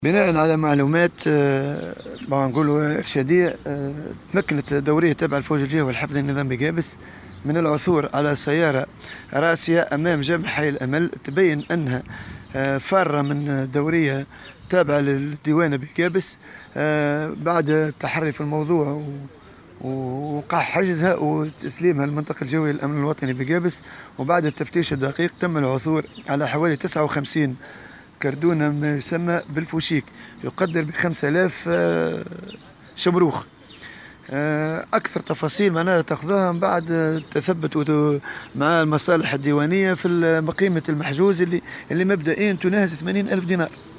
بناء على معلومات نقولوا إرشادية، تمكنت دورية تبع الفوج الجوي والحفظ النظام بجابس من العثور على سيارة راسية أمام جامع حي الأمل، تبين أنها فارة من دورية تابعة للديوانة بجابس. بعد التحري في الموضوع ووقع حجزها وتسليمها للمنطقة الجوية للأمن الوطني بجابس. وبعد التفتيش الدقيق تم العثور على حوالي 59 كردونة ما يسمى بالفوشيك، يقدر ب5000 شمروخ. أكثر تفاصيل معناها تاخذوها من بعد التثبت مع المصالح الديوانية في قيمة المحجوز اللي مبدئيا تناهز 80,000 دينار.